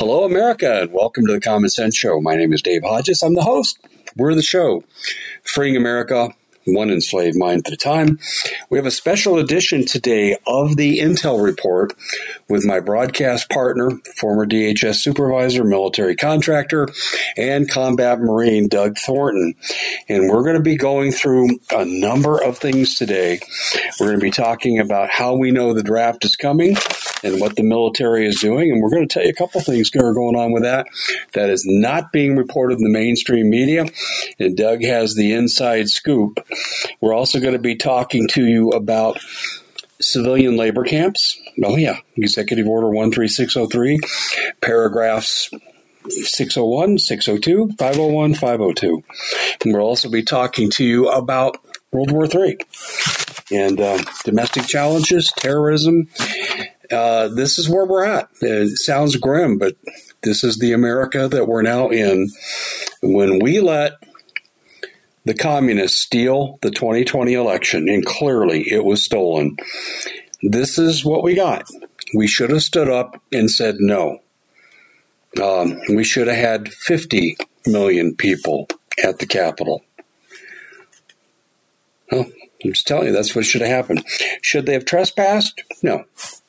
Hello, America, and welcome to the Common Sense Show. My name is Dave Hodges. I'm the host. We're the show, freeing America one enslaved mind at a time. We have a special edition today of the Intel Report with my broadcast partner, former DHS supervisor, military contractor, and combat Marine, Doug Thornton. And we're going to be going through a number of things today. We're going to be talking about how we know the draft is coming and what the military is doing. And we're going to tell you a couple things that are going on with that is not being reported in the mainstream media. And Doug has the inside scoop. We're also going to be talking to you about civilian labor camps. Oh, yeah. Executive Order 13603, paragraphs 601, 602, 501, 502. And we'll also be talking to you about World War III and domestic challenges, terrorism. This is where we're at. It sounds grim, but this is the America that we're now in. When we let the communists steal the 2020 election, and clearly it was stolen, this is what we got. We should have stood up and said no. We should have had 50 million people at the Capitol. Well, I'm just telling you, that's what should have happened. Should they have trespassed? No.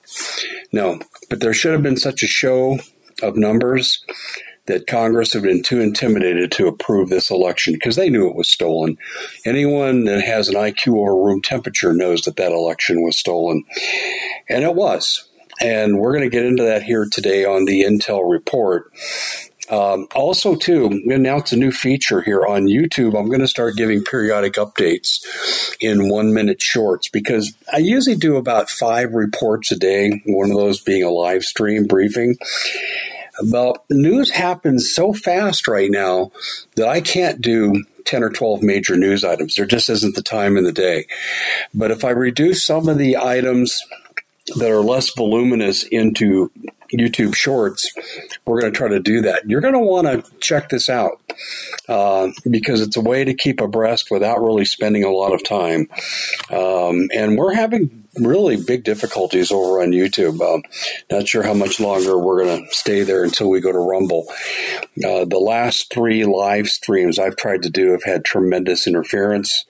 But there should have been such a show of numbers that Congress had been too intimidated to approve this election because they knew it was stolen. Anyone that has an IQ over room temperature knows that election was stolen. And it was. And we're going to get into that here today on the Intel Report. Also, too, we announced a new feature here on YouTube. I'm going to start giving periodic updates in 1-minute shorts because I usually do about 5 reports a day, one of those being a live stream briefing. Well, news happens so fast right now that I can't do 10 or 12 major news items. There just isn't the time in the day. But if I reduce some of the items that are less voluminous into YouTube Shorts, we're going to try to do that. You're going to want to check this out because it's a way to keep abreast without really spending a lot of time. And we're having really big difficulties over on YouTube. Not sure how much longer we're going to stay there until we go to Rumble. The last 3 live streams I've tried to do have had tremendous interference.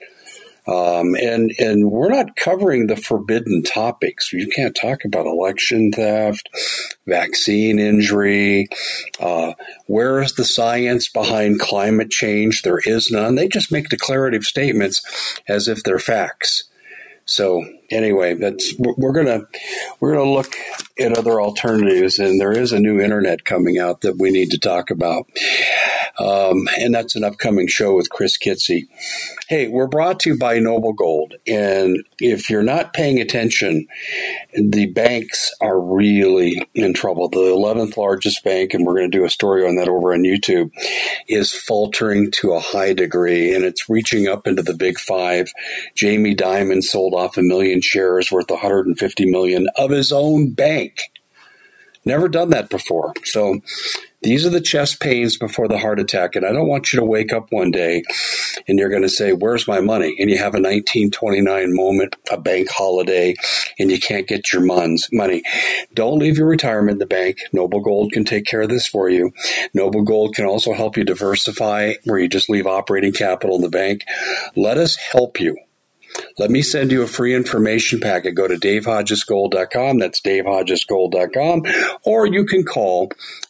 And we're not covering the forbidden topics. You can't talk about election theft, vaccine injury. Where is the science behind climate change? There is none. They just make declarative statements as if they're facts. So anyway, we're gonna look at other alternatives, and there is a new internet coming out that we need to talk about. And that's an upcoming show with Chris Kitsy. Hey, we're brought to you by Noble Gold. And if you're not paying attention, the banks are really in trouble. The 11th largest bank, and we're going to do a story on that over on YouTube, is faltering to a high degree, and it's reaching up into the big 5. Jamie Dimon sold off 1 million shares worth $150 million of his own bank. Never done that before. So these are the chest pains before the heart attack. And I don't want you to wake up one day and you're going to say, where's my money? And you have a 1929 moment, a bank holiday, and you can't get your money. Don't leave your retirement in the bank. Noble Gold can take care of this for you. Noble Gold can also help you diversify where you just leave operating capital in the bank. Let us help you. Let me send you a free information packet. Go to DaveHodgesGold.com. That's DaveHodgesGold.com. Or you can call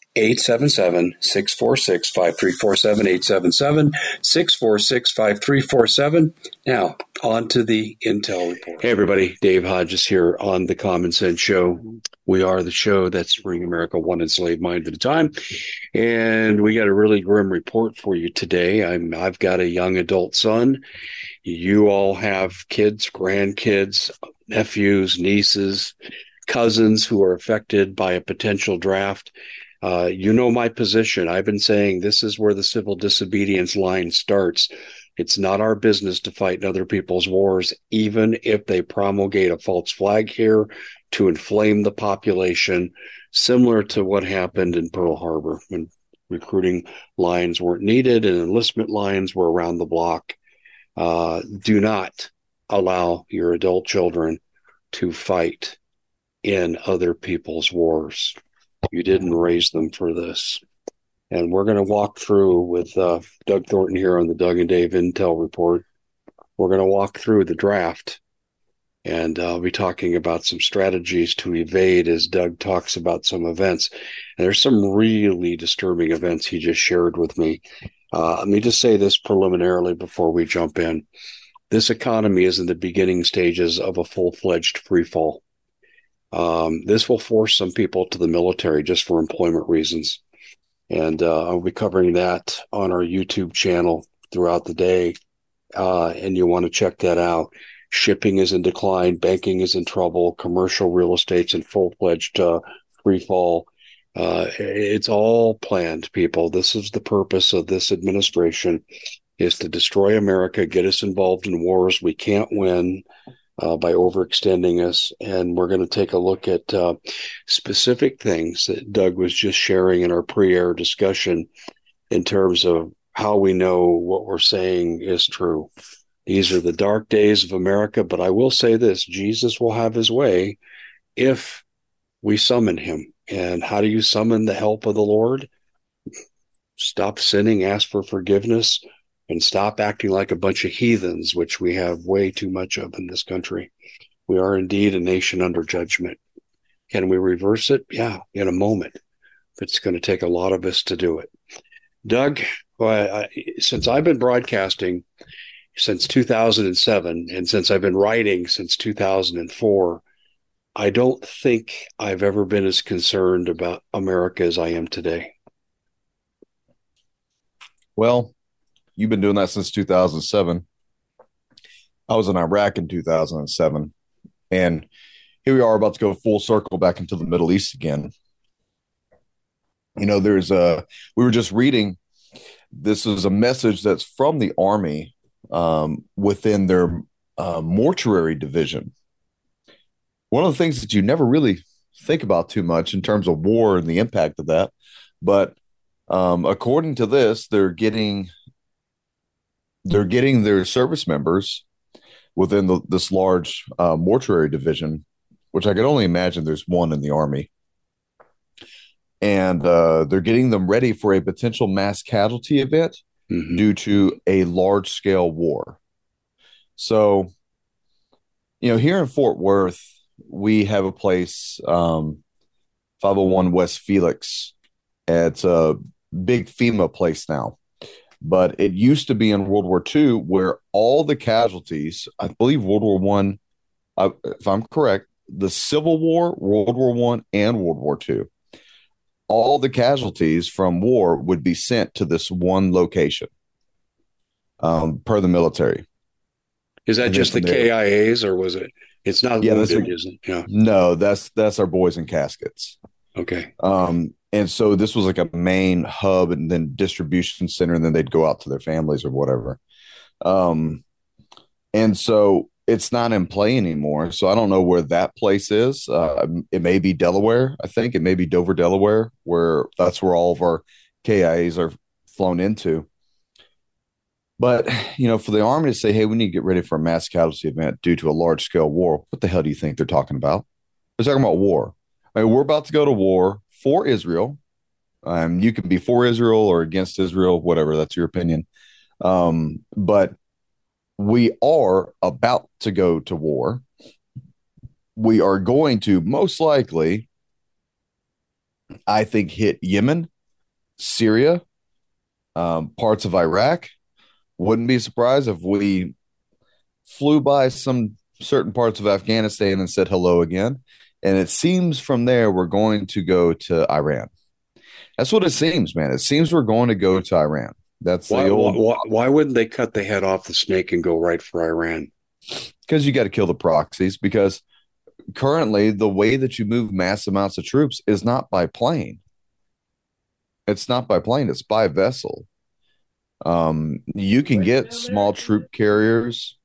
877-646-5347, 877-646-5347. Now, on to the Intel Report. Hey, everybody. Dave Hodges here on the Common Sense Show. We are the show that's freeing America one enslaved mind at a time. And we got a really grim report for you today. I've got a young adult son. You all have kids, grandkids, nephews, nieces, cousins who are affected by a potential draft. You know my position. I've been saying this is where the civil disobedience line starts. It's not our business to fight in other people's wars, even if they promulgate a false flag here to inflame the population, similar to what happened in Pearl Harbor when recruiting lines weren't needed and enlistment lines were around the block. Do not allow your adult children to fight in other people's wars. You didn't raise them for this. And we're going to walk through with Doug Thornton here on the Doug and Dave Intel Report. We're going to walk through the draft, and I'll be talking about some strategies to evade as Doug talks about some events. And there's some really disturbing events he just shared with me. Let me just say this preliminarily before we jump in. This economy is in the beginning stages of a full-fledged free fall. This will force some people to the military just for employment reasons. And I'll be covering that on our YouTube channel throughout the day. And you want to check that out. Shipping is in decline. Banking is in trouble. Commercial real estate's in full-fledged free fall. It's all planned, people. This is the purpose of this administration, is to destroy America, get us involved in wars we can't win by overextending us. And we're going to take a look at specific things that Doug was just sharing in our pre-air discussion in terms of how we know what we're saying is true. These are the dark days of America, but I will say this: Jesus will have his way if we summon him. And how do you summon the help of the Lord? Stop sinning, ask for forgiveness, and stop acting like a bunch of heathens, which we have way too much of in this country. We are indeed a nation under judgment. Can we reverse it? Yeah, in a moment. It's going to take a lot of us to do it. Doug, since I've been broadcasting since 2007, and since I've been writing since 2004, I don't think I've ever been as concerned about America as I am today. Well, you've been doing that since 2007. I was in Iraq in 2007. And here we are about to go full circle back into the Middle East again. You know, we were just reading, this is a message that's from the Army within their mortuary division. One of the things that you never really think about too much in terms of war and the impact of that. But according to this, they're getting their service members within this large mortuary division, which I could only imagine there's one in the Army. And they're getting them ready for a potential mass casualty event due to a large-scale war. So, you know, here in Fort Worth, we have a place, 501 West Felix. It's a big FEMA place now. But it used to be in World War II where all the casualties, I believe World War One, if I'm correct, the Civil War, World War One, and World War II, all the casualties from war would be sent to this one location per the military. Is that just the KIAs, or was it? It's not wounded, is it? Yeah. No, that's our boys in caskets. Okay. And so this was like a main hub and then distribution center, and then they'd go out to their families or whatever. And so it's not in play anymore. So I don't know where that place is. It may be Delaware. I think it may be Dover, Delaware, where that's where all of our KIAs are flown into. But, you know, for the Army to say, hey, we need to get ready for a mass casualty event due to a large scale war, what the hell do you think they're talking about? They're talking about war. I mean, we're about to go to war for Israel. You can be for Israel or against Israel, whatever. That's your opinion. But we are about to go to war. We are going to most likely, I think, hit Yemen, Syria, parts of Iraq. Wouldn't be surprised if we flew by some certain parts of Afghanistan and said hello again. And it seems from there we're going to go to Iran. That's what it seems, man. It seems we're going to go to Iran. That's why wouldn't they cut the head off the snake and go right for Iran? Because you got to kill the proxies. Because currently, the way that you move mass amounts of troops is not by plane. It's not by plane. It's by vessel. You can get small troop carriers.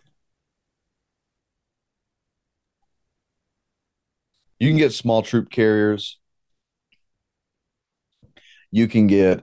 You can get small troop carriers. You can get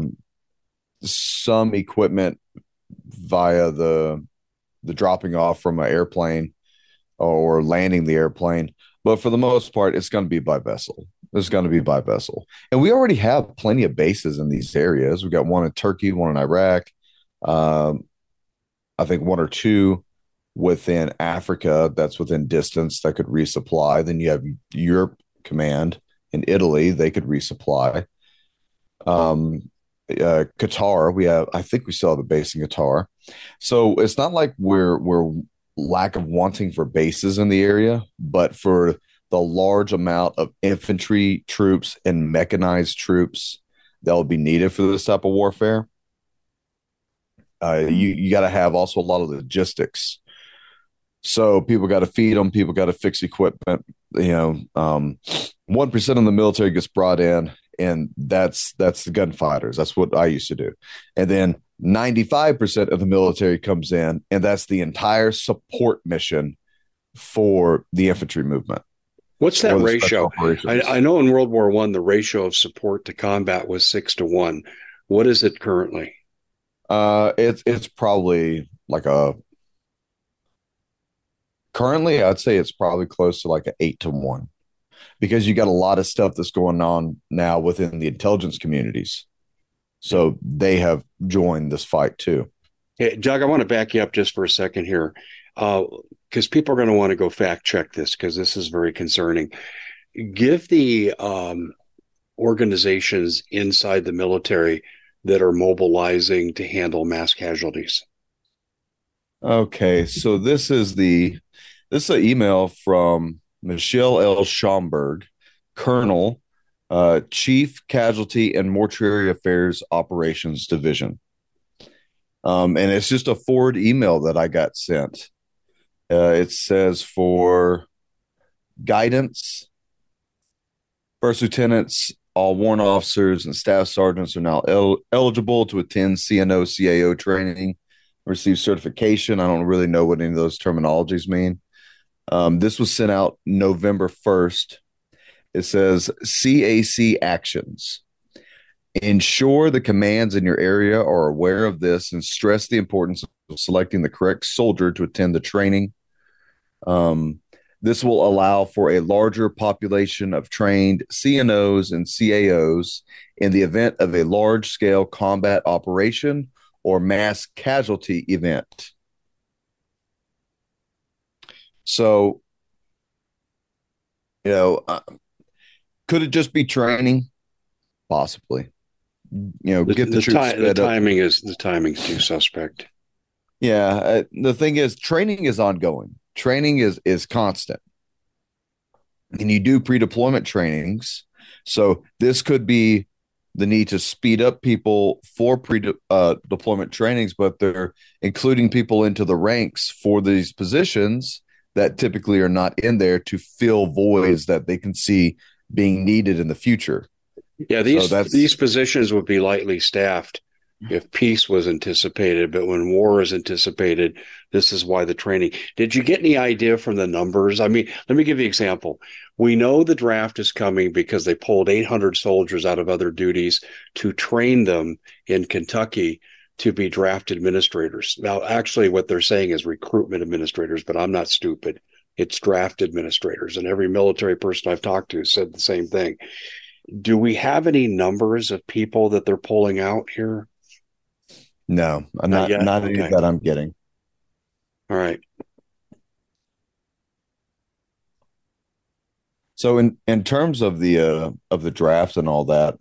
some equipment via the dropping off from an airplane or landing the airplane. But for the most part, it's going to be by vessel. There's going to be by vessel. And we already have plenty of bases in these areas. We've got one in Turkey, one in Iraq, um, I think one or two within Africa that's within distance that could resupply. Then you have Europe Command in Italy, they could resupply. Qatar, I think we still have a base in Qatar. So it's not like we're lack of wanting for bases in the area, but for the large amount of infantry troops and mechanized troops that will be needed for this type of warfare, you got to have also a lot of logistics. So people got to feed them, people got to fix equipment. 1% of the military gets brought in, and that's the gunfighters. That's what I used to do. And then 95% of the military comes in, and that's the entire support mission for the infantry movement. What's that ratio? I know in World War I, the ratio of support to combat was 6-1. What is it currently? It's probably currently, I'd say it's probably close to like an 8-1, because you got a lot of stuff that's going on now within the intelligence communities. So they have joined this fight too. Hey, Doug, I want to back you up just for a second here, because people are going to want to go fact check this, because this is very concerning. Give the organizations inside the military that are mobilizing to handle mass casualties. Okay, so this is an email from Michelle L. Schomburg, Colonel, Chief Casualty and Mortuary Affairs Operations Division. And it's just a forward email that I got sent. It says, for guidance, first lieutenants, all warrant officers and staff sergeants are now eligible to attend CNO CAO training, receive certification. I don't really know what any of those terminologies mean. This was sent out November 1st. It says CAC actions. Ensure the commands in your area are aware of this and stress the importance of selecting the correct soldier to attend the training. This will allow for a larger population of trained CNOs and CAOs in the event of a large-scale combat operation or mass casualty event. So, could it just be training? Possibly. Get the troops sped up. The timing's too suspect. Yeah, the thing is, training is ongoing. Training is constant, and you do pre-deployment trainings. So this could be the need to speed up people for pre-deployment trainings, but they're including people into the ranks for these positions that typically are not in there to fill voids that they can see being needed in the future. Yeah, these positions would be lightly staffed if peace was anticipated, but when war is anticipated, this is why the training. Did you get any idea from the numbers? I mean, let me give you an example. We know the draft is coming because they pulled 800 soldiers out of other duties to train them in Kentucky to be draft administrators. Now, actually, what they're saying is recruitment administrators, but I'm not stupid. It's draft administrators, and every military person I've talked to said the same thing. Do we have any numbers of people that they're pulling out here? No, not any that I'm getting. All right. So in terms of the draft and all that,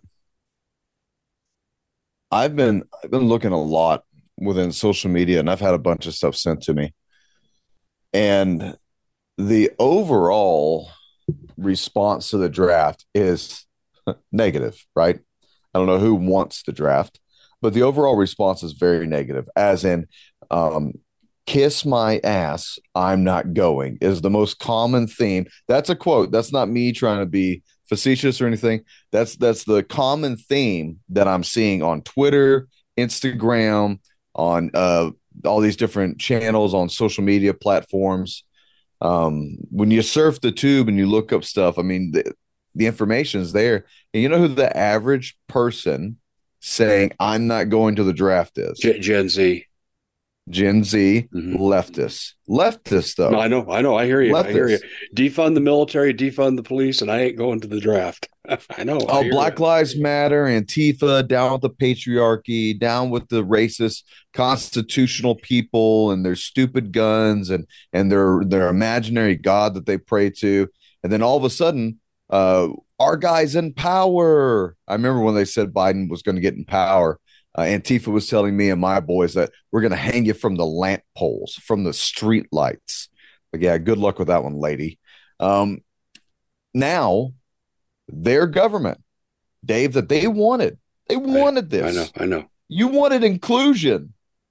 I've been looking a lot within social media, and I've had a bunch of stuff sent to me. And the overall response to the draft is negative, right? I don't know who wants the draft, but the overall response is very negative, as in, kiss my ass, I'm not going, is the most common theme. That's a quote. That's not me trying to be facetious or anything. That's the common theme that I'm seeing on Twitter, Instagram, on all these different channels on social media platforms. When you surf the tube and you look up stuff, I mean, the information is there. And you know who the average person saying I'm not going to the draft is? Gen Z. Gen Z, leftists, though. No, I know. I hear you. Leftists. I hear you. Defund the military, defund the police, and I ain't going to the draft. I know. I Oh, hear Black you. Lives Matter, Antifa, down with the patriarchy, down with the racist constitutional people and their stupid guns and their imaginary God that they pray to. And then all of a sudden, our guy's in power. I remember when they said Biden was going to get in power. Antifa was telling me and my boys that we're going to hang you from the lamp poles, from the street lights. But yeah, good luck with that one, lady. Um, Now their government, Dave, that they wanted. They wanted I know. this. I know. You wanted inclusion.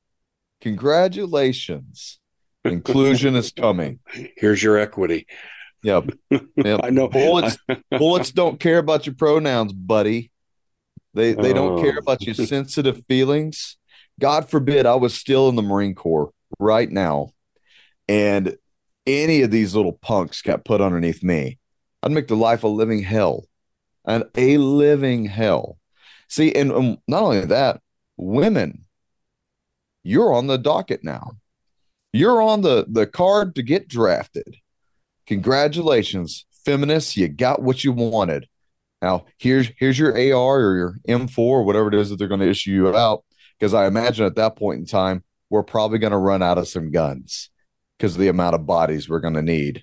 Congratulations. Inclusion is coming. Here's your equity. Yep. Yep. I know. Bullets don't care about your pronouns, buddy. They don't care Oh, about your sensitive feelings. God forbid I was still in the Marine Corps right now and any of these little punks got put underneath me. I'd make the life a living hell. And a living hell. See, and not only that, women, you're on the docket now. You're on the card to get drafted. Congratulations, feminists, you got what you wanted. Now, here's your AR or your M4 or whatever it is that they're going to issue you out. Because I imagine at that point in time, we're probably going to run out of some guns because of the amount of bodies we're going to need.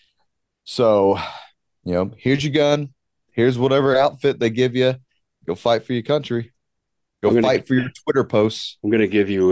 So, here's your gun. Here's whatever outfit they give you. Go fight for your country. Go fight for your Twitter posts. I'm going to give you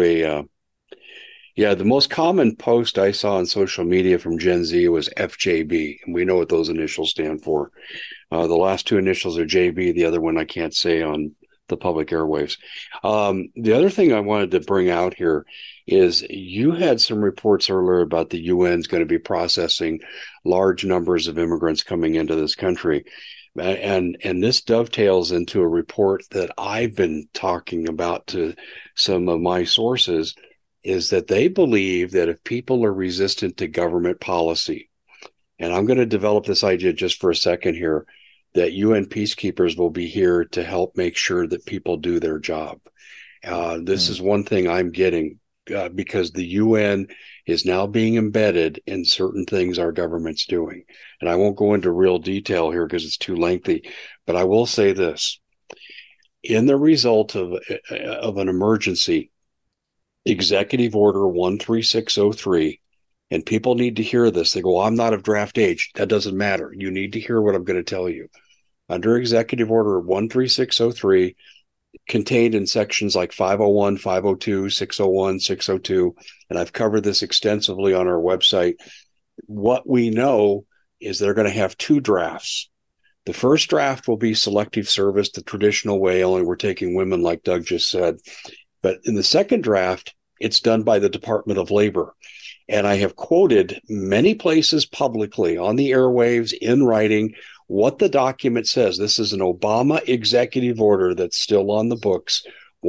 the most common post I saw on social media from Gen Z was FJB, and we know what those initials stand for. The last two initials are JB, the other one I can't say on the public airwaves. The other thing I wanted to bring out here is you had some reports earlier about the UN's going to be processing large numbers of immigrants coming into this country. And this dovetails into a report that I've been talking about to some of my sources, is that they believe that if people are resistant to government policy, and I'm going to develop this idea just for a second here, that UN peacekeepers will be here to help make sure that people do their job. This is one thing I'm getting because the UN is now being embedded in certain things our government's doing. And I won't go into real detail here because it's too lengthy, but I will say this. In the result of an emergency, Executive Order 13603, and people need to hear this. They go, well, I'm not of draft age. That doesn't matter. You need to hear what I'm going to tell you. Under Executive Order 13603, contained in sections like 501, 502, 601, 602, and I've covered this extensively on our website. What we know is they're going to have two drafts. The first draft will be selective service the traditional way, only we're taking women, like Doug just said. But in the second draft, it's done by the Department of Labor. And I have quoted many places publicly on the airwaves in writing what the document says. This is an Obama executive order that's still on the books,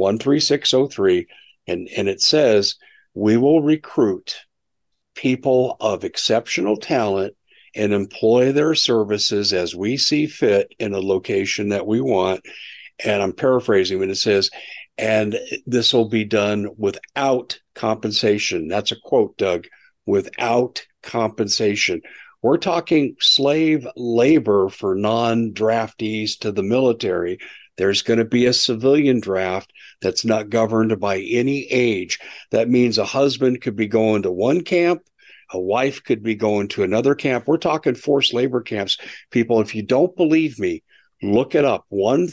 13603. And it says, we will recruit people of exceptional talent and employ their services as we see fit in a location that we want. And I'm paraphrasing when it says, and this will be done without compensation. That's a quote, Doug, without compensation. We're talking slave labor for non-draftees to the military. There's going to be a civilian draft that's not governed by any age. That means a husband could be going to one camp, a wife could be going to another camp. We're talking forced labor camps. People, if you don't believe me, look it up,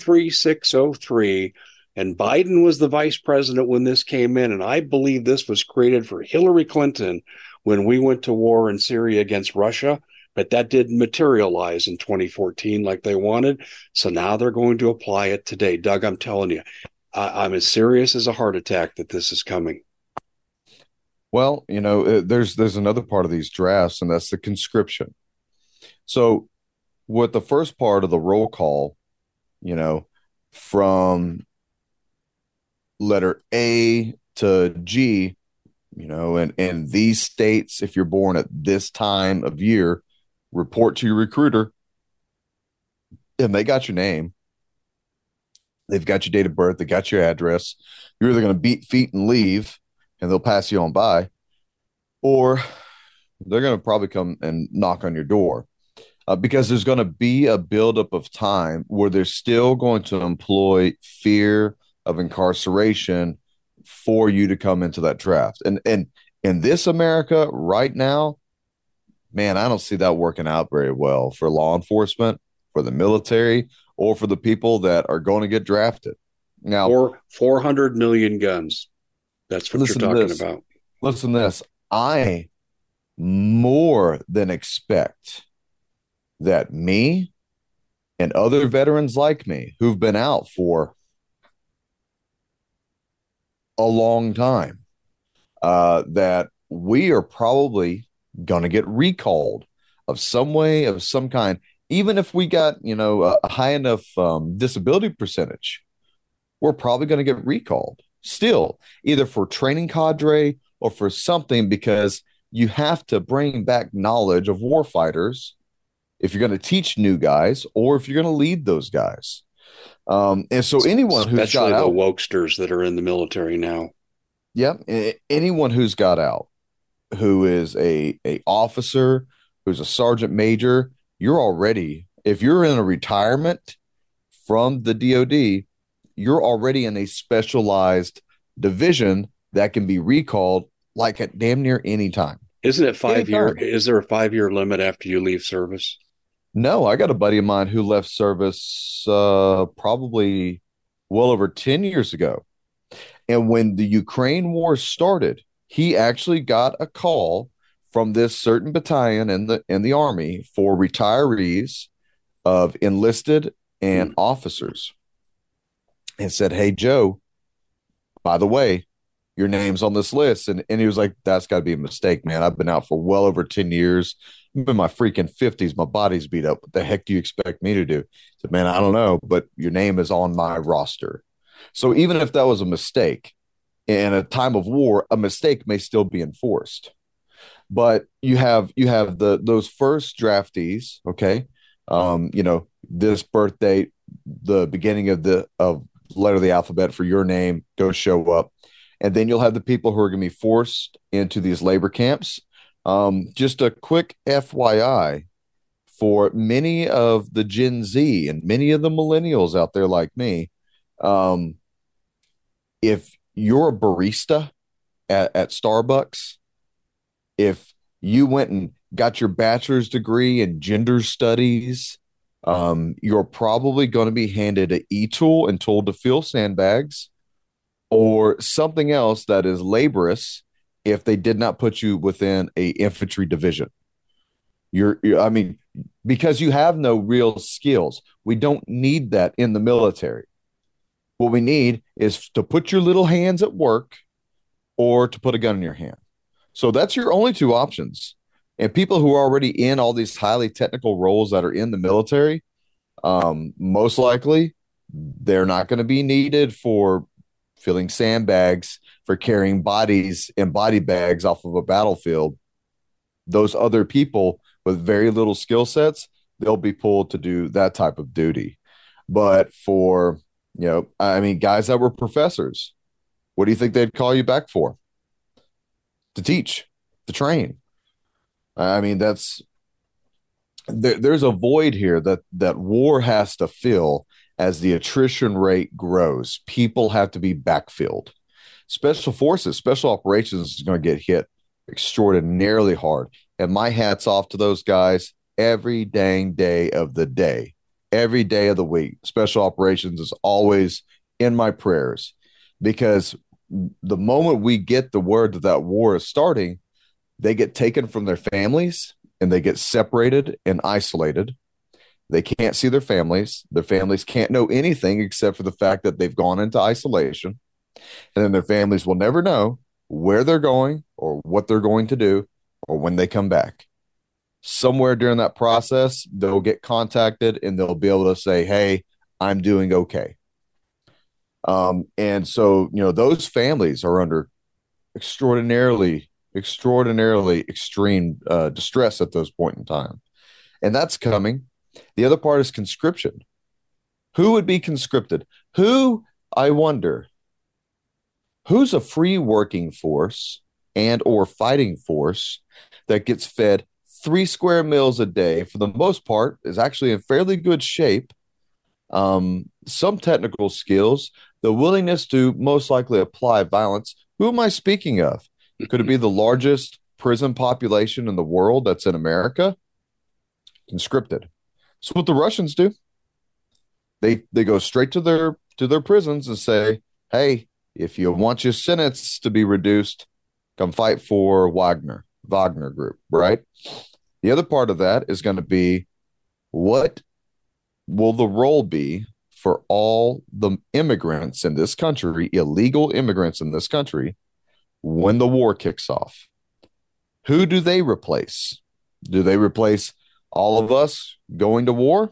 13603. And Biden was the vice president when this came in. And I believe this was created for Hillary Clinton when we went to war in Syria against Russia. But that didn't materialize in 2014 like they wanted. So now they're going to apply it today. Doug, I'm telling you, I'm as serious as a heart attack that this is coming. Well, there's another part of these drafts, and that's the conscription. So with the first part of the roll call, from letter A to G, and these states, if you're born at this time of year, report to your recruiter, and they got your name. They've got your date of birth. They got your address. You're either going to beat feet and leave, and they'll pass you on by, or they're going to probably come and knock on your door. because there's going to be a buildup of time where they're still going to employ fear of incarceration for you to come into that draft. And in this America right now, man, I don't see that working out very well for law enforcement, for the military, or for the people that are going to get drafted. Now, 400 million guns. That's what you're listen to talking this. about. Listen to this. I more than expect that me and other veterans like me who've been out for a long time, that we are probably going to get recalled of some way, of some kind. Even if we got, a high enough disability percentage, we're probably going to get recalled still, either for training cadre or for something, because you have to bring back knowledge of warfighters if you're going to teach new guys or if you're going to lead those guys. And so anyone who's Especially got the out, wokesters that are in the military now. yeah, anyone who's got out, who is a officer, who's a sergeant major, you're already, if you're in a retirement from the DoD, you're already in a specialized division that can be recalled like at damn near any time. Isn't it 5 year? Anytime. Is there a 5 year limit after you leave service? No, I got a buddy of mine who left service probably well over 10 years ago. And when the Ukraine war started, he actually got a call from this certain battalion in the army for retirees of enlisted and Hmm. officers, and said, "Hey Joe, by the way, your name's on this list." And he was like, "That's got to be a mistake, man. I've been out for well over 10 years. I'm in my freaking 50s. My body's beat up. What the heck do you expect me to do?" I said, "Man, I don't know, but your name is on my roster." So even if that was a mistake in a time of war, a mistake may still be enforced. But you have those first draftees, okay? This birthday, the beginning of letter of the alphabet for your name, go show up. And then you'll have the people who are going to be forced into these labor camps. Just a quick FYI for many of the Gen Z and many of the millennials out there like me, um, if you're a barista at Starbucks, if you went and got your bachelor's degree in gender studies, you're probably going to be handed an e-tool and told to fill sandbags or something else that is laborious if they did not put you within a infantry division. I mean, because you have no real skills. We don't need that in the military. What we need is to put your little hands at work or to put a gun in your hand. So that's your only two options. And people who are already in all these highly technical roles that are in the military, most likely they're not going to be needed for filling sandbags, for carrying bodies and body bags off of a battlefield. Those other people with very little skill sets, they'll be pulled to do that type of duty. But for, I mean, guys that were professors, what do you think they'd call you back for? To teach, to train. I mean, there's a void here that war has to fill as the attrition rate grows. People have to be backfilled. Special forces, special operations is going to get hit extraordinarily hard. And my hat's off to those guys every dang day of the day, every day of the week. Special operations is always in my prayers, because the moment we get the word that war is starting, they get taken from their families and they get separated and isolated. They can't see their families. Their families can't know anything except for the fact that they've gone into isolation. And then their families will never know where they're going or what they're going to do or when they come back. Somewhere during that process, they'll get contacted and they'll be able to say, "Hey, I'm doing okay." And so, those families are under extraordinarily extreme distress at those point in time. And that's coming. The other part is conscription. Who would be conscripted? I wonder, who's a free working force and or fighting force that gets fed 3 square meals a day, for the most part, is actually in fairly good shape. Some technical skills, the willingness to most likely apply violence. Who am I speaking of? Could it be the largest prison population in the world that's in America? Conscripted. So what the Russians do, they go straight to their prisons and say, "Hey, if you want your sentence to be reduced, come fight for Wagner Group," right? The other part of that is going to be, what will the role be for all the immigrants in this country, illegal immigrants in this country, when the war kicks off? Who do they replace? Do they replace all of us going to war?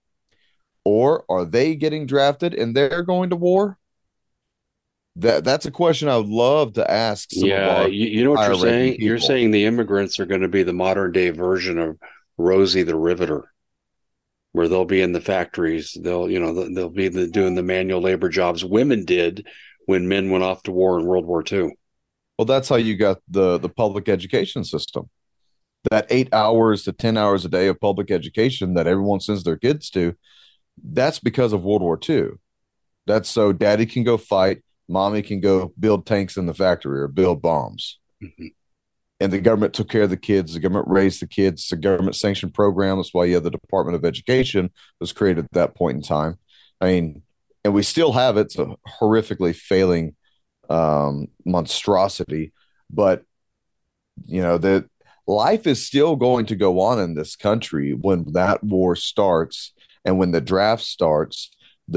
Or are they getting drafted and they're going to war? That's a question I would love to ask some of Yeah, our you know what you're higher ranking saying? You're people. saying the immigrants are going to be the modern day version of Rosie the Riveter, where they'll be in the factories. They'll be doing the manual labor jobs women did when men went off to war in World War II. Well, that's how you got the public education system. That 8 hours to 10 hours a day of public education that everyone sends their kids to, that's because of World War II. That's so daddy can go fight, mommy can go build tanks in the factory or build bombs. Mm-hmm. And the government took care of the kids. The government raised the kids. The government sanctioned programs. That's why you have the Department of Education was created at that point in time. I mean, and we still have it. It's a horrifically failing monstrosity. But, the life is still going to go on in this country when that war starts and when the draft starts.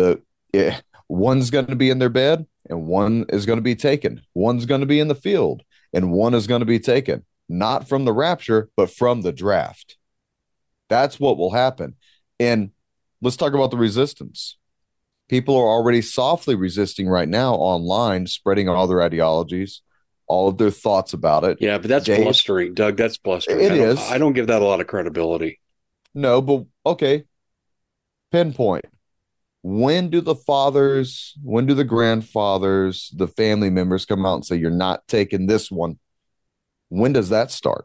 One's going to be in their bed and one is going to be taken. One's going to be in the field and one is going to be taken, not from the rapture, but from the draft. That's what will happen. And let's talk about the resistance. People are already softly resisting right now online, spreading all their ideologies, all of their thoughts about it. Yeah, but that's blustering, Doug. That's blustering. It is. I don't give that a lot of credibility. No, but okay. Pinpoint. When do the grandfathers, the family members come out and say, "You're not taking this one"? When does that start?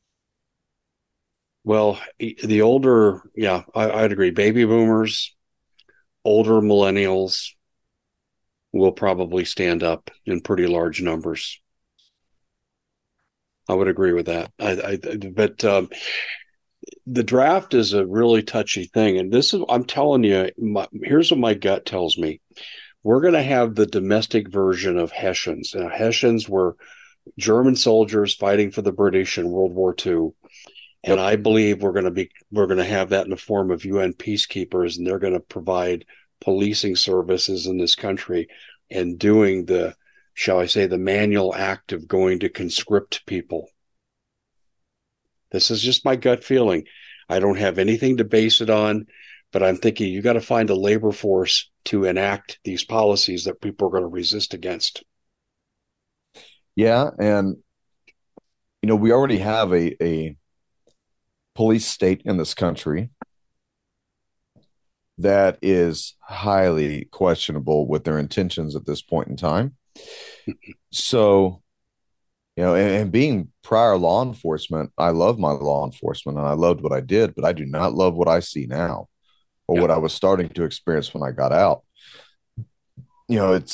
Well, the older, yeah, I'd agree. Baby boomers, older millennials will probably stand up in pretty large numbers. I would agree with that. But the draft is a really touchy thing. And I'm telling you, here's what my gut tells me. We're going to have the domestic version of Hessians. Now, Hessians were German soldiers fighting for the British in World War II. And I believe we're going to have that in the form of UN peacekeepers, and they're going to provide policing services in this country and doing shall I say, the manual act of going to conscript people. This is just my gut feeling. I don't have anything to base it on, but I'm thinking you got to find a labor force to enact these policies that people are going to resist against. Yeah, and we already have a police state in this country that is highly questionable with their intentions at this point in time. So, and being prior law enforcement, I love my law enforcement and I loved what I did, but I do not love what I see now or what I was starting to experience when I got out. It's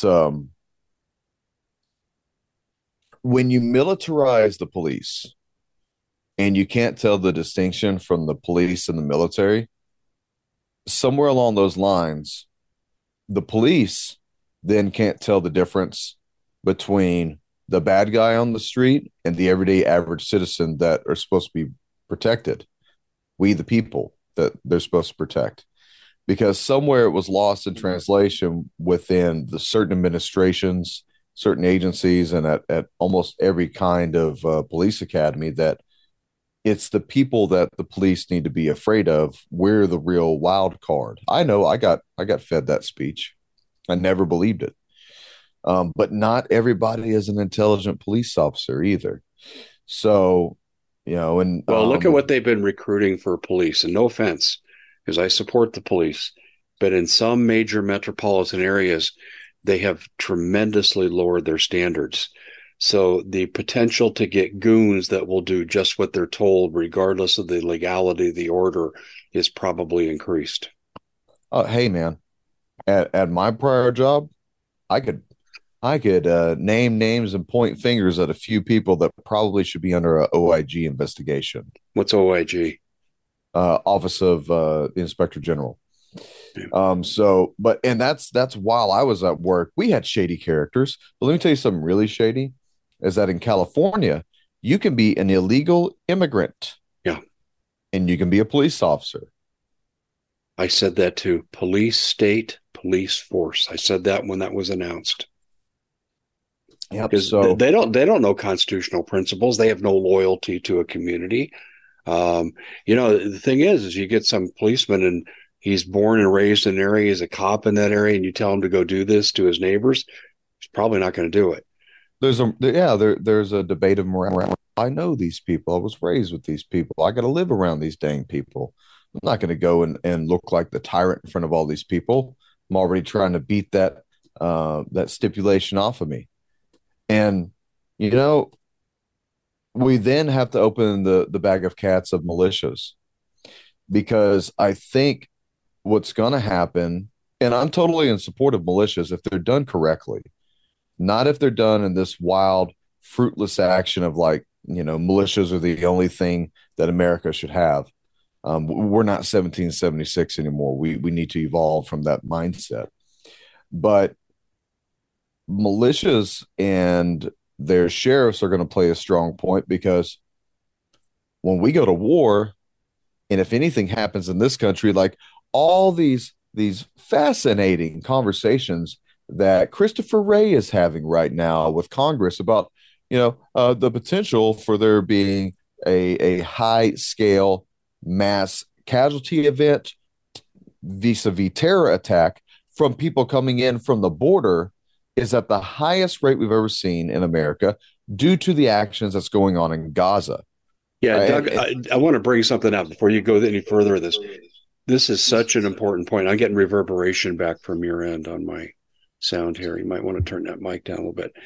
when you militarize the police and you can't tell the distinction from the police and the military, somewhere along those lines, the police then can't tell the difference between the bad guy on the street and the everyday average citizen that are supposed to be protected. We, the people that they're supposed to protect. Because somewhere it was lost in translation within the certain administrations, certain agencies, and at almost every kind of police academy that it's the people that the police need to be afraid of. We're the real wild card. I know I got fed that speech. I never believed it. But not everybody is an intelligent police officer either. So, and look at what they've been recruiting for police. And no offense, because I support the police, but in some major metropolitan areas, they have tremendously lowered their standards. So the potential to get goons that will do just what they're told, regardless of the legality of the order, is probably increased. Hey man, at my prior job, I could name names and point fingers at a few people that probably should be under a OIG investigation. What's OIG? Office of the Inspector General. Yeah. But that's while I was at work, we had shady characters. But let me tell you something really shady is that in California, you can be an illegal immigrant. Yeah. And you can be a police officer. I said that too. Police, state, police force. I said that when that was announced. Yep. Because So they don't know constitutional principles. They have no loyalty to a community. The thing is you get some policeman and he's born and raised in an area, he's a cop in that area, and you tell him to go do this to his neighbors, he's probably not going to do it. there's a debate of morality. I know these people. I was raised with these people. I got to live around these dang people. I'm not going to go and look like the tyrant in front of all these people. I'm already trying to beat that stipulation off of me. And you know, we then have to open the bag of cats of militias because I think what's going to happen, and I'm totally in support of militias if they're done correctly, not if they're done in this wild, fruitless action of like, militias are the only thing that America should have. We're not 1776 anymore. We need to evolve from that mindset. But militias and their sheriffs are going to play a strong point because when we go to war, and if anything happens in this country, like all these fascinating conversations that Christopher Wray is having right now with Congress about the potential for there being a high scale mass casualty event vis-a-vis terror attack from people coming in from the border is at the highest rate we've ever seen in America due to the actions that's going on in Gaza. Yeah, Doug, I want to bring something up before you go any further with this. This is such an important point. I'm getting reverberation back from your end on my sound here. You might want to turn that mic down a little bit.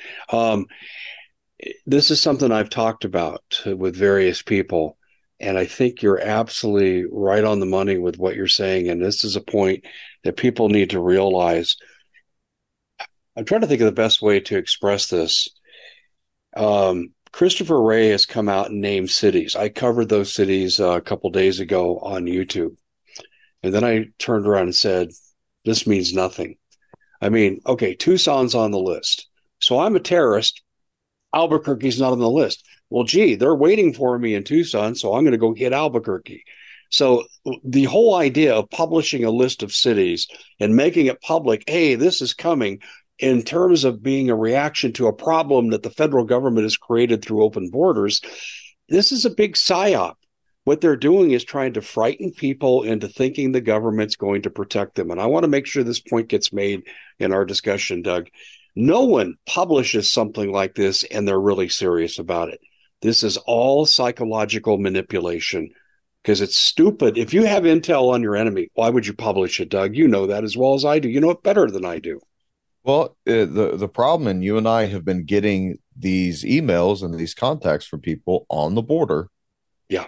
This is something I've talked about with various people, and I think you're absolutely right on the money with what you're saying. And this is a point that people need to realize. I'm trying to think of the best way to express this. Christopher Wray has come out and named cities. I covered those cities a couple days ago on YouTube. And then I turned around and said, this means nothing. I mean, okay, Tucson's on the list. So I'm a terrorist. Albuquerque's not on the list. Well, gee, they're waiting for me in Tucson, so I'm going to go hit Albuquerque. So the whole idea of publishing a list of cities and making it public, hey, this is coming, in terms of being a reaction to a problem that the federal government has created through open borders, this is a big psyop. What they're doing is trying to frighten people into thinking the government's going to protect them. And I want to make sure this point gets made in our discussion, Doug. No one publishes something like this and they're really serious about it. This is all psychological manipulation because it's stupid. If you have intel on your enemy, why would you publish it, Doug? You know that as well as I do. You know it better than I do. Well, the problem, and you and I have been getting these emails and these contacts from people on the border. Yeah.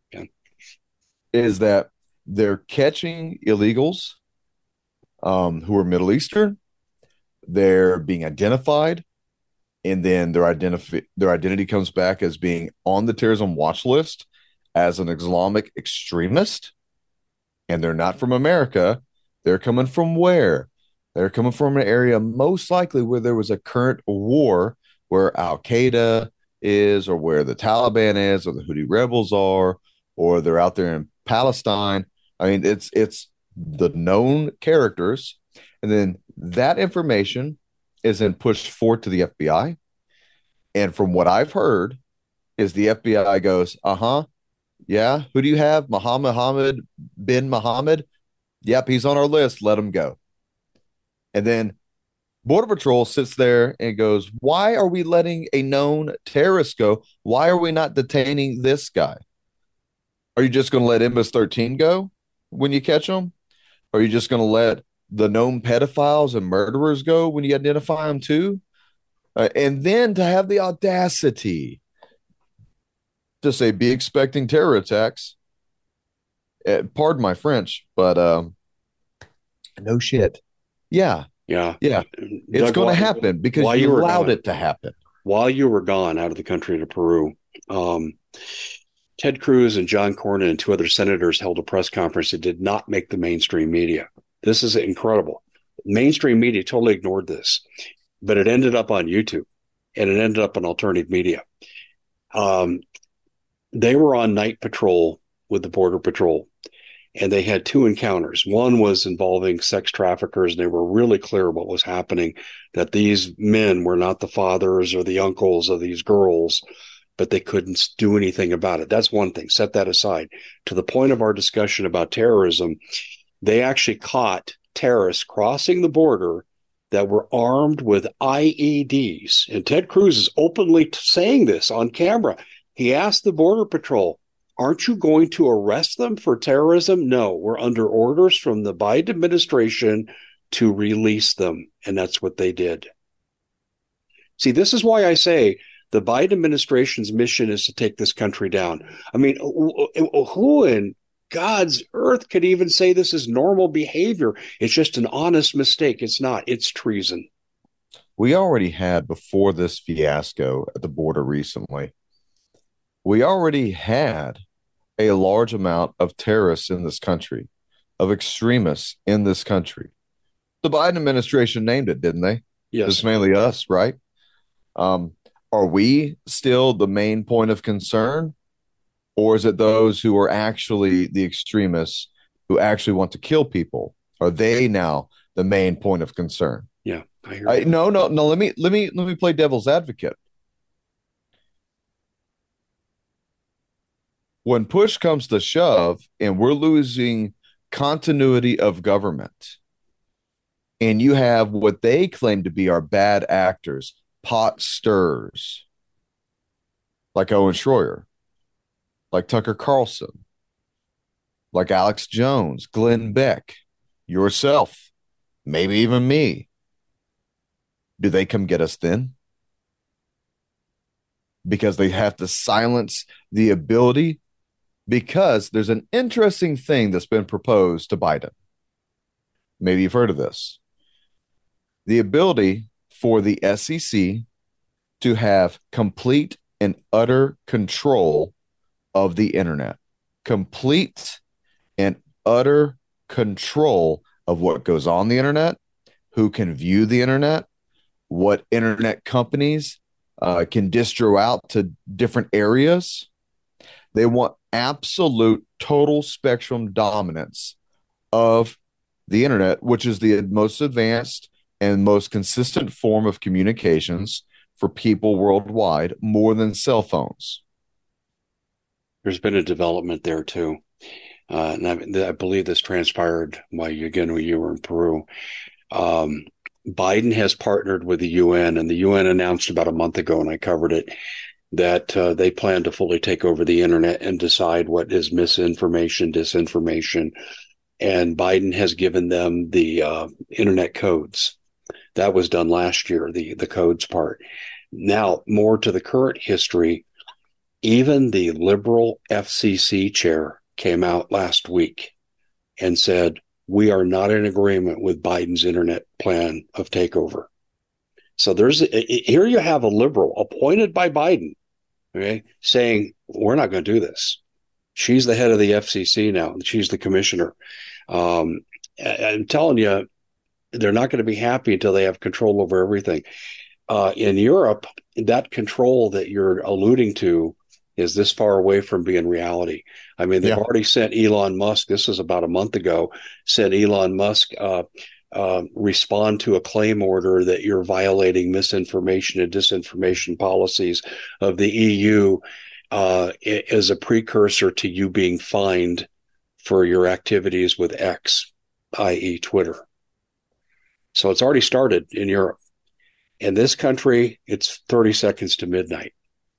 Is that they're catching illegals who are Middle Eastern. They're being identified, and then their identity comes back as being on the terrorism watch list as an Islamic extremist, and they're not from America. They're coming from where? They're coming from an area most likely where there was a current war, where Al Qaeda is, or where the Taliban is, or the Houthi rebels are, or they're out there in Palestine. I mean, it's the known characters, and then that information is then pushed forward to the FBI. And from what I've heard, is the FBI goes, yeah, who do you have? Mohammed bin Mohammed? Yep, he's on our list. Let him go. And then Border Patrol sits there and goes, why are we letting a known terrorist go? Why are we not detaining this guy? Are you just going to let MS-13 go when you catch them? Are you just going to let the known pedophiles and murderers go when you identify them too? And then to have the audacity to say, be expecting terror attacks. Pardon my French, but no shit. Yeah, Yeah. yeah. It's Doug, going to happen because while you you were allowed gone, it to happen. out of the country to Peru, Ted Cruz and John Cornyn and two other senators held a press conference that did not make the mainstream media. This is incredible. Mainstream media totally ignored this, but it ended up on YouTube and it ended up on alternative media. Um, they were on night patrol with the Border Patrol, and they had two encounters. One was involving sex traffickers, and they were really clear what was happening, that these men were not the fathers or the uncles of these girls, but they couldn't do anything about it. That's one thing. Set that aside. To the point of our discussion about terrorism, they actually caught terrorists crossing the border that were armed with IEDs. And Ted Cruz is openly saying this on camera. He asked the Border Patrol, aren't you going to arrest them for terrorism? No, we're under orders from the Biden administration to release them. And that's what they did. See, this is why I say the Biden administration's mission is to take this country down. I mean, who in God's earth could even say this is normal behavior? It's just an honest mistake. It's not. It's treason. We already had, before this fiasco at the border recently, we already had a large amount of terrorists in this country, of extremists in this country. The Biden administration named it, didn't they? Yes. It's mainly us, right? Are we still the main point of concern? Or is it those who are actually the extremists who actually want to kill people? Are they now the main point of concern? Yeah, I hear you. No. Let me play devil's advocate. When push comes to shove and we're losing continuity of government, and you have what they claim to be our bad actors, pot stirrers, like Owen Schroyer, like Tucker Carlson, like Alex Jones, Glenn Beck, yourself, maybe even me. Do they come get us then? Because they have to silence the ability. Because there's an interesting thing that's been proposed to Biden. Maybe you've heard of this. The ability for the SEC to have complete and utter control of the internet. Complete and utter control of what goes on the internet, who can view the internet, what internet companies can distro out to different areas. They want absolute total spectrum dominance of the internet, which is the most advanced and most consistent form of communications for people worldwide, more than cell phones. There's been a development there too. And I believe this transpired while you were in Peru. Biden has partnered with the UN, and the UN announced about a month ago, and I covered it, that they plan to fully take over the internet and decide what is misinformation, disinformation. And Biden has given them the internet codes. That was done last year, the codes part. Now, more to the current history, even the liberal FCC chair came out last week and said, we are not in agreement with Biden's internet plan of takeover. So here you have a liberal appointed by Biden, okay, saying, we're not going to do this. She's the head of the FCC now. She's the commissioner. I'm telling you, they're not going to be happy until they have control over everything. In Europe, that control that you're alluding to is this far away from being reality. I mean, they've already sent Elon Musk, this was about a month ago, sent Elon Musk respond to a claim order that you're violating misinformation and disinformation policies of the EU as a precursor to you being fined for your activities with X, i.e. Twitter. So it's already started in Europe. In this country, it's 30 seconds to midnight.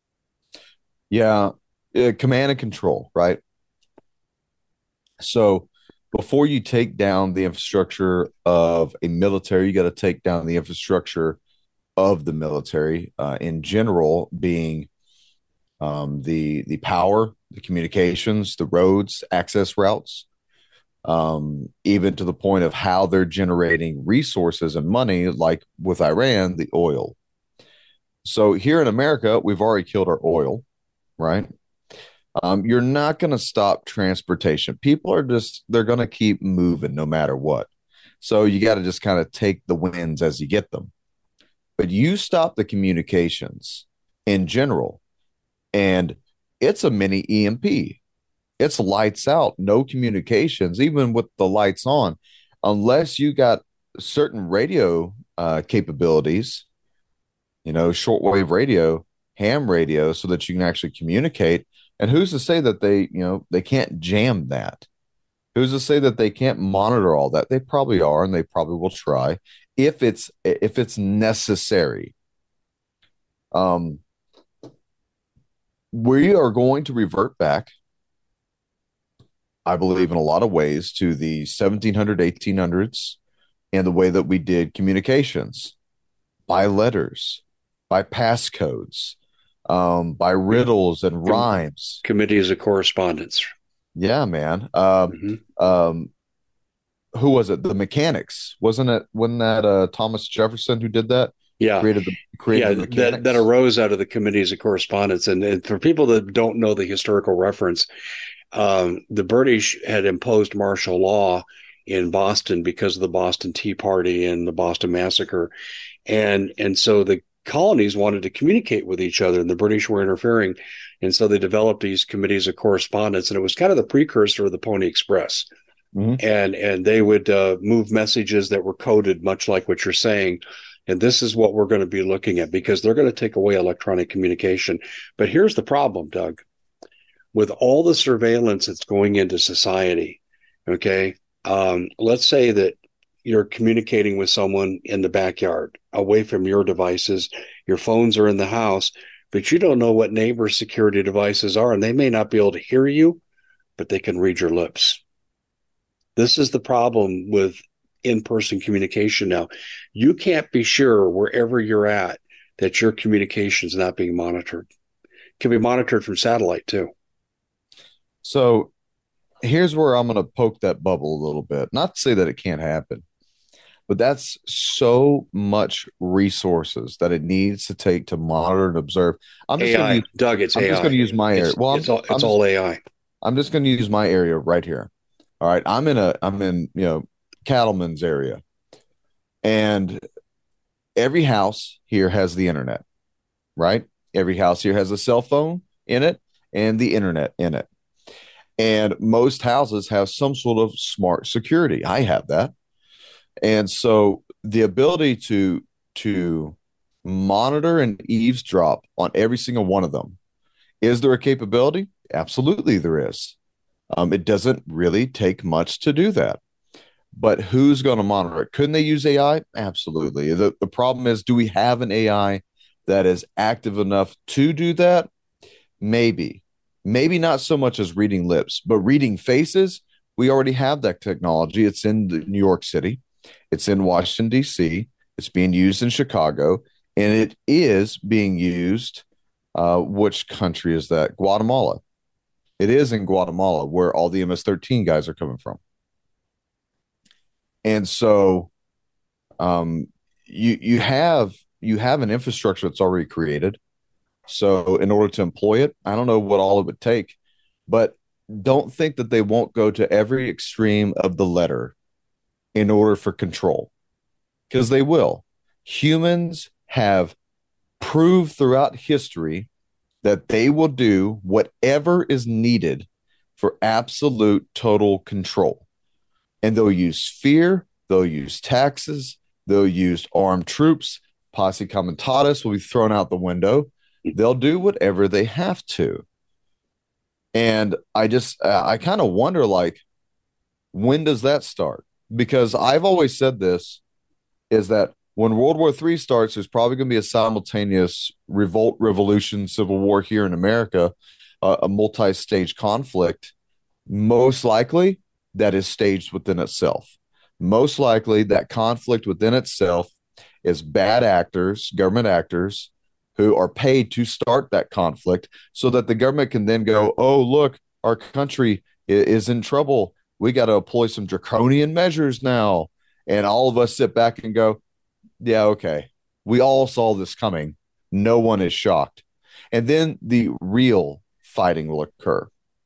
Yeah, command and control, right? So before you take down the infrastructure of a military, you got to take down the infrastructure of the military in general being the power, the communications, the roads, access routes, even to the point of how they're generating resources and money, like with Iran, the oil. So here in America, we've already killed our oil, right? You're not going to stop transportation. People are just, they're going to keep moving no matter what. So you got to just kind of take the wins as you get them. But you stop the communications in general, and it's a mini EMP. It's lights out, no communications, even with the lights on, unless you got certain radio capabilities, shortwave radio, ham radio, so that you can actually communicate. And who's to say that they can't jam that? Who's to say that they can't monitor all that? They probably are, and they probably will try if it's necessary. Um, we are going to revert back, I believe, in a lot of ways to the 1700s, 1800s, and the way that we did communications by letters, by passcodes, by riddles and rhymes. Committees of correspondence. Yeah, man. Who was it? The mechanics, wasn't it? Wasn't that Thomas Jefferson who did that? Yeah, Created the mechanics? that arose out of the committees of correspondence. And for people that don't know the historical reference, the British had imposed martial law in Boston because of the Boston Tea Party and the Boston Massacre, and so the colonies wanted to communicate with each other, and the British were interfering, and so they developed these committees of correspondence, and it was kind of the precursor of the Pony Express. Mm-hmm. And they would move messages that were coded, much like what you're saying. And this is what we're going to be looking at, because they're going to take away electronic communication. But here's the problem, Doug. With all the surveillance that's going into society, okay, let's say that you're communicating with someone in the backyard, away from your devices. Your phones are in the house, but you don't know what neighbors' security devices are, and they may not be able to hear you, but they can read your lips. This is the problem with in-person communication now. You can't be sure wherever you're at that your communication is not being monitored. It can be monitored from satellite too. So here's where I'm going to poke that bubble a little bit. Not to say that it can't happen, but that's so much resources that it needs to take to monitor and observe. I'm just AI, use, Doug. It's I'm AI. Just going to use my area. Well, it's all AI. I'm just going to use my area right here. All right, I'm in cattleman's area, and every house here has the internet, right? Every house here has a cell phone in it and the internet in it. And most houses have some sort of smart security. I have that. And so the ability to monitor and eavesdrop on every single one of them, is there a capability? Absolutely there is. It doesn't really take much to do that. But who's going to monitor it? Couldn't they use AI? Absolutely. The problem is, do we have an AI that is active enough to do that? Maybe. Maybe not so much as reading lips, but reading faces. We already have that technology. It's in New York City. It's in Washington, D.C. It's being used in Chicago. And it is being used. Which country is that? Guatemala. It is in Guatemala, where all the MS-13 guys are coming from. And so you have an infrastructure that's already created. So in order to employ it, I don't know what all it would take, but don't think that they won't go to every extreme of the letter in order for control, because they will. Humans have proved throughout history that they will do whatever is needed for absolute total control. And they'll use fear, they'll use taxes, they'll use armed troops, posse comitatus will be thrown out the window. They'll do whatever they have to. And I kind of wonder, like, when does that start? Because I've always said this, is that when World War III starts, there's probably going to be a simultaneous revolt, revolution, civil war here in America, a multi-stage conflict. Most likely, that is staged within itself. Most likely, that conflict within itself is bad actors, government actors, who are paid to start that conflict so that the government can then go, oh, look, our country is in trouble. We got to employ some draconian measures now. And all of us sit back and go, yeah, okay. We all saw this coming. No one is shocked. And then the real fighting will occur.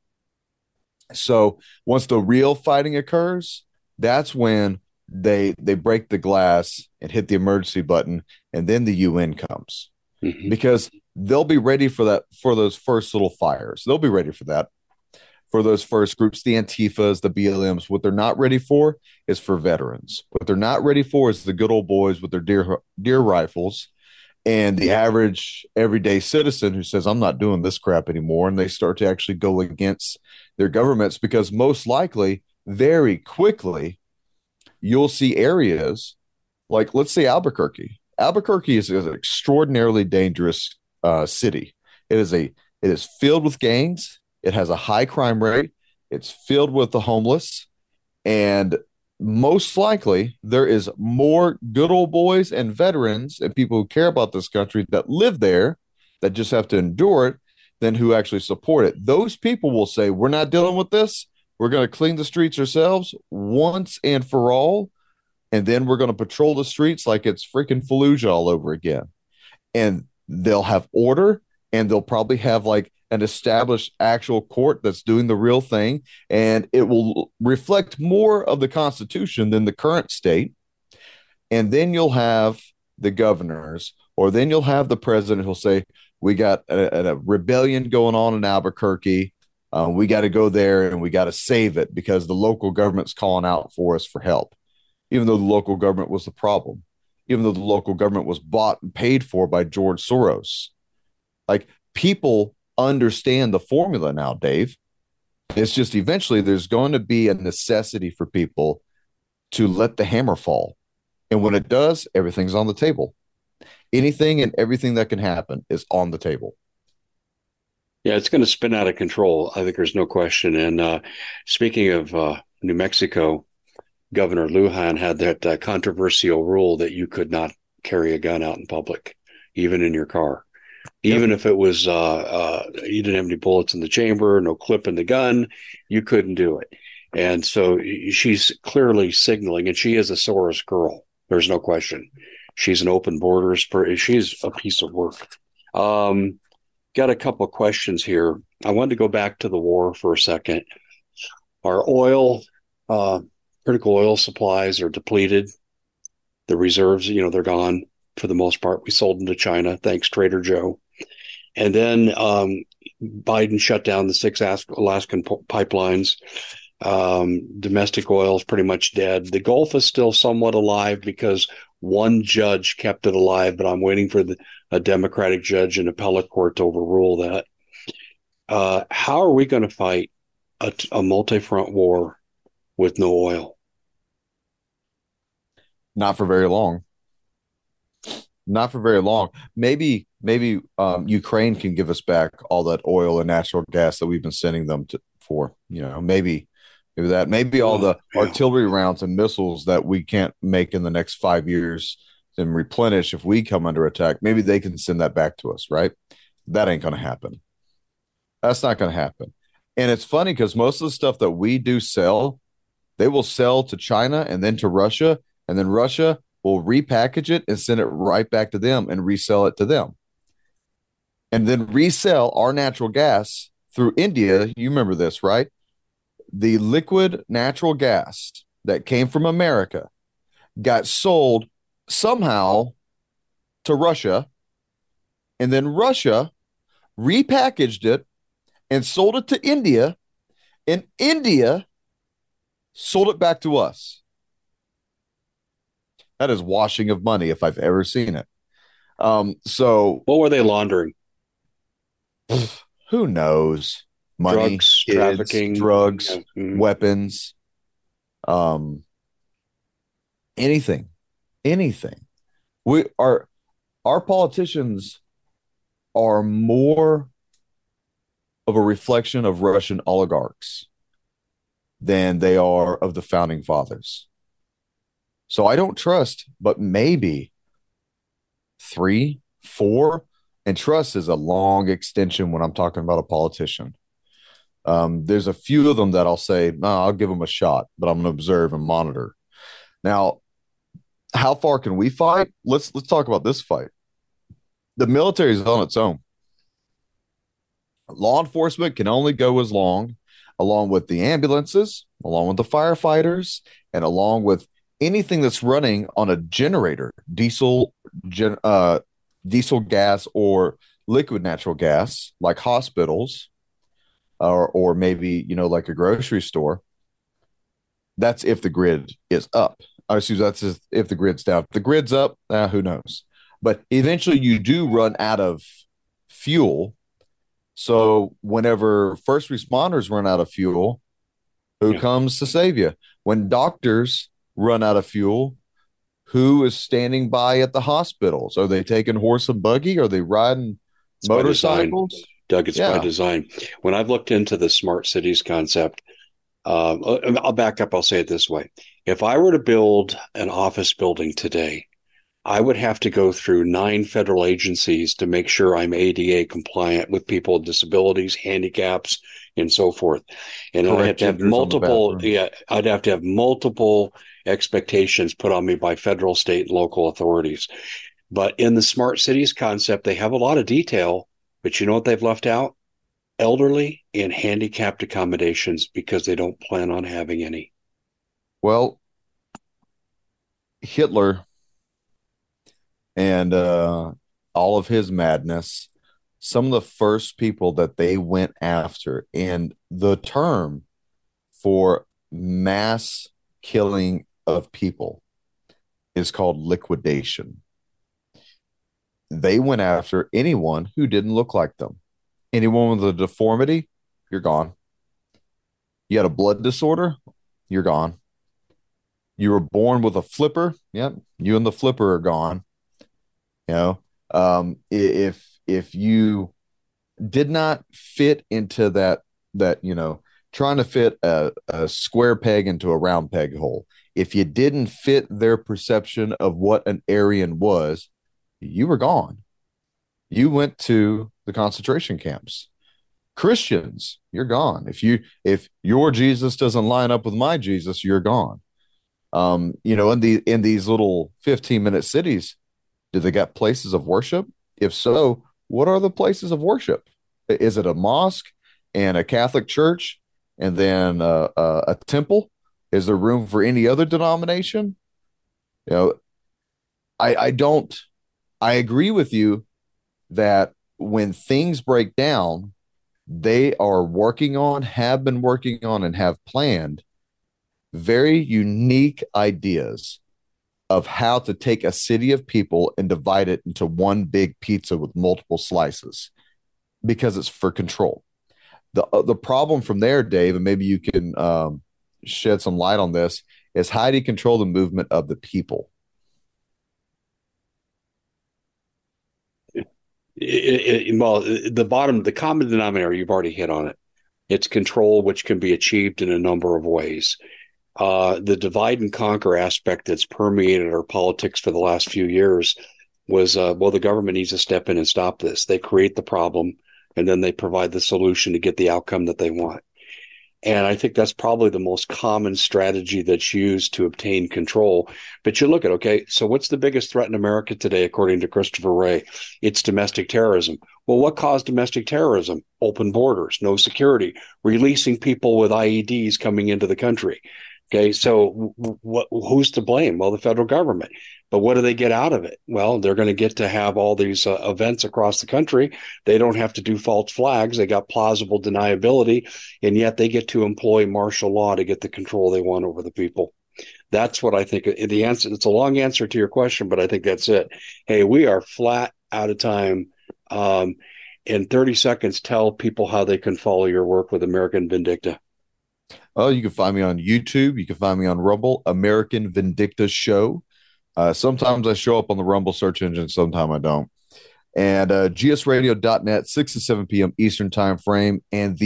So once the real fighting occurs, that's when they break the glass and hit the emergency button, and then the UN comes. Mm-hmm. Because they'll be ready for that, for those first little fires. They'll be ready for that, for those first groups, the Antifas, the BLMs. What they're not ready for is for veterans. What they're not ready for is the good old boys with their deer rifles and the average everyday citizen who says, I'm not doing this crap anymore. And they start to actually go against their governments, because most likely, very quickly, you'll see areas like, let's say, Albuquerque. Albuquerque is an extraordinarily dangerous city. It is filled with gangs. It has a high crime rate. It's filled with the homeless. And most likely there is more good old boys and veterans and people who care about this country that live there, that just have to endure it, than who actually support it. Those people will say, we're not dealing with this. We're going to clean the streets ourselves once and for all. And then we're going to patrol the streets like it's freaking Fallujah all over again. And they'll have order, and they'll probably have like an established actual court that's doing the real thing. And it will reflect more of the Constitution than the current state. And then you'll have the governors, or then you'll have the president who'll say, we got a rebellion going on in Albuquerque. We got to go there and we got to save it because the local government's calling out for us for help. Even though the local government was the problem, even though the local government was bought and paid for by George Soros. Like, people understand the formula now, Dave. It's just eventually there's going to be a necessity for people to let the hammer fall. And when it does, everything's on the table. Anything and everything that can happen is on the table. Yeah, it's going to spin out of control. I think there's no question. And speaking of New Mexico, Governor Lujan had that controversial rule that you could not carry a gun out in public, even in your car. Even if it was you didn't have any bullets in the chamber, no clip in the gun, you couldn't do it. And so she's clearly signaling, and she is a Soros girl. There's no question. She's an open borders. She's a piece of work. Got a couple of questions here. I wanted to go back to the war for a second. Our oil, critical oil supplies are depleted. The reserves, they're gone for the most part. We sold them to China. Thanks, Trader Joe. And then Biden shut down the 6 Alaskan pipelines. Domestic oil is pretty much dead. The Gulf is still somewhat alive because one judge kept it alive, but I'm waiting for a Democratic judge in appellate court to overrule that. How are we going to fight a multi-front war with no oil? Not for very long. Not for very long. Maybe Ukraine can give us back all that oil and natural gas that we've been sending them for. Maybe that. Maybe all the artillery rounds and missiles that we can't make in the next 5 years and replenish if we come under attack. Maybe they can send that back to us, right? That ain't going to happen. That's not going to happen. And it's funny because most of the stuff that we do sell, they will sell to China and then to Russia, and then Russia will repackage it and send it right back to them and resell it to them. And then resell our natural gas through India. You remember this, right? The liquid natural gas that came from America got sold somehow to Russia, and then Russia repackaged it and sold it to India, and India sold it back to us. That is washing of money if I've ever seen it. So what were they laundering? Who knows? Money, drugs, kids, trafficking, drugs, weapons, anything. Our politicians are more of a reflection of Russian oligarchs than they are of the founding fathers. So I don't trust, but maybe 3, 4, and trust is a long extension when I'm talking about a politician. There's a few of them that I'll say, no, I'll give them a shot, but I'm going to observe and monitor. Now, how far can we fight? Let's talk about this fight. The military is on its own. Law enforcement can only go as long, along with the ambulances, along with the firefighters, and along with anything that's running on a generator, diesel gas or liquid natural gas, like hospitals, or maybe like a grocery store. That's if the grid is up. I assume that's if the grid's down. If the grid's up, who knows? But eventually, you do run out of fuel. So whenever first responders run out of fuel, who comes to save you? When doctors run out of fuel, who is standing by at the hospitals? Are they taking horse and buggy? Are they riding motorcycles? Doug, it's by design. When I've looked into the smart cities concept, I'll back up. I'll say it this way. If I were to build an office building today, I would have to go through 9 federal agencies to make sure I'm ADA compliant with people with disabilities, handicaps, and so forth. And I'd have to have I'd have to have multiple expectations put on me by federal, state, and local authorities. But in the smart cities concept, they have a lot of detail, but you know what they've left out? Elderly and handicapped accommodations, because they don't plan on having any. Well, Hitler and all of his madness, some of the first people that they went after, and the term for mass killing of people is called liquidation. They went after anyone who didn't look like them. Anyone with a deformity, you're gone. You had a blood disorder, you're gone. You were born with a flipper, yep, you and the flipper are gone. If you did not fit into that trying to fit a square peg into a round peg hole, if you didn't fit their perception of what an Aryan was, you were gone. You went to the concentration camps. Christians, you're gone. If your Jesus doesn't line up with my Jesus, you're gone. In these little 15-minute cities, do they got places of worship? If so, what are the places of worship? Is it a mosque and a Catholic church and then a temple? Is there room for any other denomination? I agree with you that when things break down, they are have been working on, and have planned very unique ideas of how to take a city of people and divide it into one big pizza with multiple slices, because it's for control. The problem from there, Dave, and maybe you can shed some light on this, is how do you control the movement of the people? The common denominator, you've already hit on it. It's control, which can be achieved in a number of ways. The divide and conquer aspect that's permeated our politics for the last few years was, the government needs to step in and stop this. They create the problem, and then they provide the solution to get the outcome that they want. And I think that's probably the most common strategy that's used to obtain control. But you look at, so what's the biggest threat in America today, according to Christopher Wray? It's domestic terrorism. Well, what caused domestic terrorism? Open borders, no security, releasing people with IEDs coming into the country. So who's to blame? Well, the federal government. But what do they get out of it? Well, they're going to get to have all these events across the country. They don't have to do false flags. They got plausible deniability, and yet they get to employ martial law to get the control they want over the people. That's what I think the answer. It's a long answer to your question, but I think that's it. Hey, we are flat out of time. In 30 seconds, tell people how they can follow your work with American Vindicta. Oh, you can find me on YouTube. You can find me on Rumble, American Vindicta Show. Sometimes I show up on the Rumble search engine, sometimes I don't. And gsradio.net, 6 to 7 p.m. Eastern time frame, and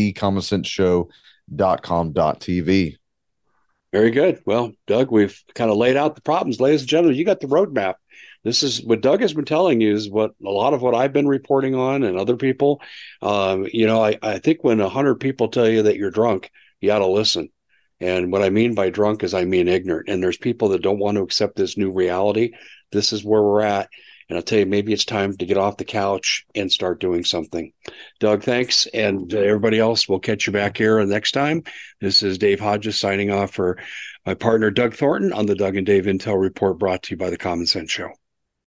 thecommonsenseshow.com.tv. Very good. Well, Doug, we've kind of laid out the problems. Ladies and gentlemen, you got the roadmap. This is what Doug has been telling you is what a lot of what I've been reporting on and other people. I think when 100 people tell you that you're drunk, you ought to listen. And what I mean by drunk is I mean ignorant. And there's people that don't want to accept this new reality. This is where we're at. And I'll tell you, maybe it's time to get off the couch and start doing something. Doug, thanks. And everybody else, we'll catch you back here next time. This is Dave Hodges signing off for my partner, Doug Thornton, on the Doug and Dave Intel Report, brought to you by the Common Sense Show.